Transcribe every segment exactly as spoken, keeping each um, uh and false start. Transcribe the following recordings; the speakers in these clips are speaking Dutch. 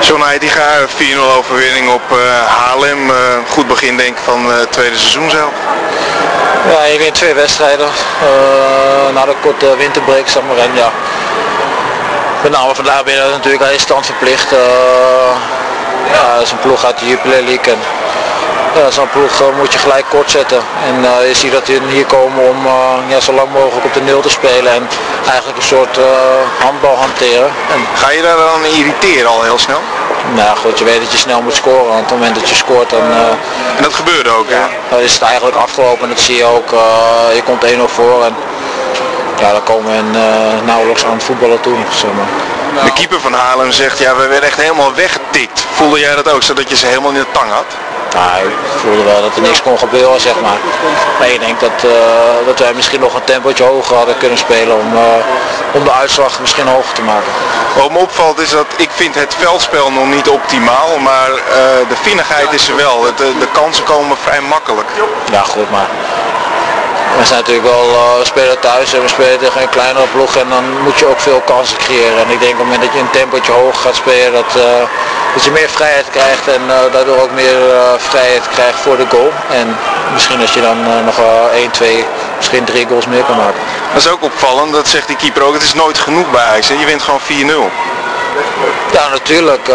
John Heitinga, vier nul overwinning op uh, Haarlem. Uh, goed begin denk ik van uh, het tweede seizoen zelf. Ja, je wint twee wedstrijden. Uh, na de korte winterbreak, zeg maar. En ja, met name vandaag ben je natuurlijk aan je stand verplicht. Uh, ja, dat is een ploeg uit de Jupiler League. En, ja, zo'n ploeg uh, moet je gelijk kort zetten. En uh, je ziet dat die hier komen om uh, ja, zo lang mogelijk op de nul te spelen en eigenlijk een soort uh, handbal hanteren. En, Ga je daar dan irriteren al heel snel? Nou goed, je weet dat je snel moet scoren. Want op het moment dat je scoort dan... Uh, en dat gebeurde ook, ja? Dan is het eigenlijk afgelopen en dat zie je ook. Uh, je komt één nul voor en ja, dan komen we uh, nauwelijks aan het voetballen toe. Zeg maar. De keeper van Haarlem zegt, ja, we werden echt helemaal weggetikt. Voelde jij dat ook, zodat je ze helemaal in de tang had? Nou, ik voelde wel dat er niks kon gebeuren, zeg maar. Maar ik denk dat, uh, dat wij misschien nog een tempootje hoger hadden kunnen spelen om, uh, om de uitslag misschien hoger te maken. Wat me opvalt is dat ik vind het veldspel nog niet optimaal, maar uh, de vinnigheid is er wel. De, de kansen komen vrij makkelijk. Ja goed, maar we zijn natuurlijk wel, uh, we spelen thuis en we spelen tegen een kleinere ploeg en dan moet je ook veel kansen creëren. En ik denk op het moment dat je een tempootje hoger gaat spelen, dat, uh, dat je meer vrijheid krijgt en uh, daardoor ook meer uh, vrijheid krijgt voor de goal. En misschien dat je dan uh, nog uh, één, twee, misschien drie goals meer kan maken. Dat is ook opvallend, dat zegt die keeper ook, het is nooit genoeg bij Ajax, hè? Je wint gewoon vier nul. Ja, natuurlijk. Uh,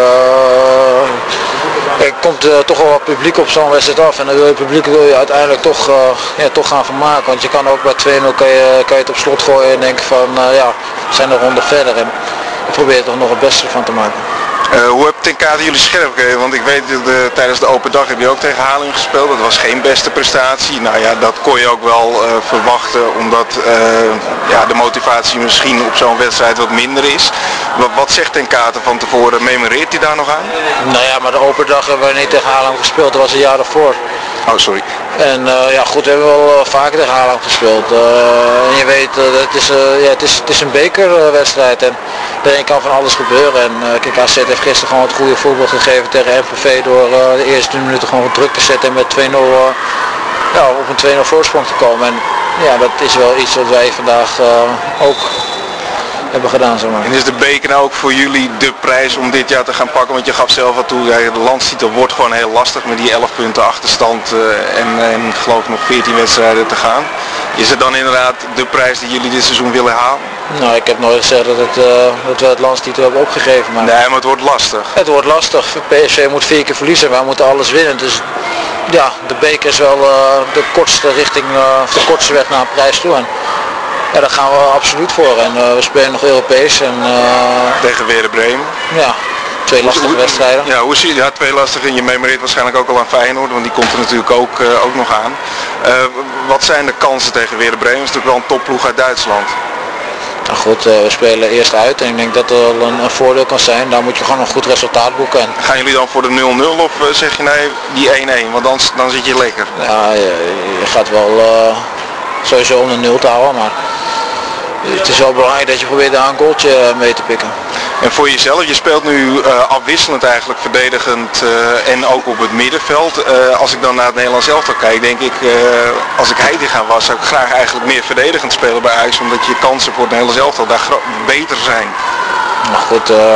er komt uh, toch wel wat publiek op zo'n wedstrijd af en dan wil je publiek wil je uiteindelijk toch, uh, ja, toch gaan vermaken. Want je kan ook bij twee nul kan je, kan je het op slot gooien en denken van uh, ja, we zijn een ronde verder en je probeert toch nog het beste van te maken. Uh, hoe heb ten kate jullie scherp gekregen? Want ik weet dat uh, tijdens de open dag heb je ook tegen Haarlem gespeeld. Dat was geen beste prestatie. Nou ja, dat kon je ook wel uh, verwachten omdat uh, ja, de motivatie misschien op zo'n wedstrijd wat minder is. Wat, wat zegt ten kate van tevoren? Memoreert hij daar nog aan? Nou ja, maar de open dag hebben we niet tegen Haarlem gespeeld. Dat was een jaar daarvoor. Oh, sorry. En uh, ja goed, we hebben wel uh, vaker tegen Haarlem gespeeld. Uh, en je weet, uh, het, is, uh, ja, het, is, het is een bekerwedstrijd en daarin kan van alles gebeuren. En uh, kijk, A Z heeft gisteren gewoon het goede voetbal gegeven tegen M V V door uh, de eerste minuten gewoon druk te zetten en met twee nul uh, ja, op een twee nul voorsprong te komen. En ja, dat is wel iets wat wij vandaag uh, ook hebben gedaan, zeg maar. En is de beker nou ook voor jullie de prijs om dit jaar te gaan pakken? Want je gaf zelf wat toe, ja, de landstitel wordt gewoon heel lastig met die elf punten achterstand uh, en, en geloof ik nog veertien wedstrijden te gaan. Is het dan inderdaad de prijs die jullie dit seizoen willen halen? Nou, ik heb nooit gezegd dat, het, uh, dat we het landstitel hebben opgegeven. Maar nee, maar het wordt lastig. Het wordt lastig. P S V moet vier keer verliezen, wij moeten alles winnen. Dus ja, de beker is wel uh, de kortste richting, uh, de kortste weg naar een prijs toe. En, ja, daar gaan we absoluut voor en uh, we spelen nog Europees. En, uh, tegen Werder Bremen? Ja, twee lastige hoe, wedstrijden. Ja, hoe zie je, ja, twee lastige. Je memoreert waarschijnlijk ook al aan Feyenoord, want die komt er natuurlijk ook, uh, ook nog aan. Uh, wat zijn de kansen tegen Werder Bremen? Dat is natuurlijk wel een topploeg uit Duitsland. Nou goed, uh, we spelen eerst uit en ik denk dat er wel een, een voordeel kan zijn. Daar moet je gewoon een goed resultaat boeken. En gaan jullie dan voor de nul nul of uh, zeg je nee, die één één? Want dan, dan zit je lekker. Ja, je, je gaat wel uh, sowieso om de nul te houden, maar het is wel belangrijk dat je probeert daar een goaltje mee te pikken. En voor jezelf, je speelt nu uh, afwisselend eigenlijk verdedigend uh, en ook op het middenveld. Uh, als ik dan naar het Nederlands elftal kijk, denk ik, uh, als ik Heitinga was, zou ik graag eigenlijk meer verdedigend spelen bij Ajax, omdat je kansen voor het Nederlands elftal daar beter zijn. Nou goed, uh,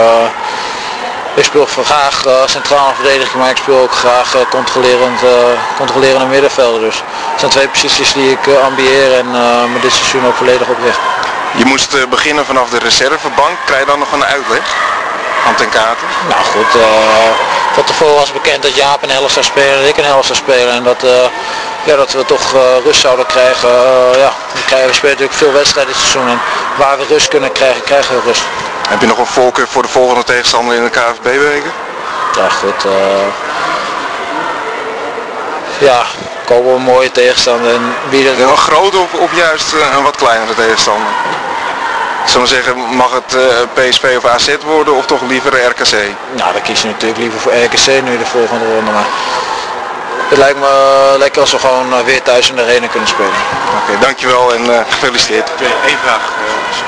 ik speel graag uh, centraal verdediging, maar ik speel ook graag uh, controlerend, uh, controlerende middenvelder. Dus het zijn twee posities die ik uh, ambieer en uh, me dit seizoen ook volledig oprig. Je moest uh, beginnen vanaf de reservebank. Krijg je dan nog een uitleg aan ten kate? Nou goed, uh, van tevoren was bekend dat Jaap een helft zou spelen en ik een helft zou spelen. En dat, uh, ja, dat we toch uh, rust zouden krijgen. Uh, ja, we, krijgen, we spelen natuurlijk veel wedstrijden dit seizoen en waar we rust kunnen krijgen, krijgen we rust. Heb je nog een voorkeur voor de volgende tegenstander in de K N V B-beker? Ja goed, uh, ja, kopen we een mooie tegenstander. En wie dat... Een grote of, of juist uh, een wat kleinere tegenstander? Zullen we zeggen, mag het uh, P S V of A Z worden of toch liever de R K C? Nou, dan kies je natuurlijk liever voor R K C nu de volgende ronde. Maar het lijkt me uh, lekker als we gewoon uh, weer thuis in de arena kunnen spelen. Oké, okay, dankjewel en uh, gefeliciteerd. Eén vraag.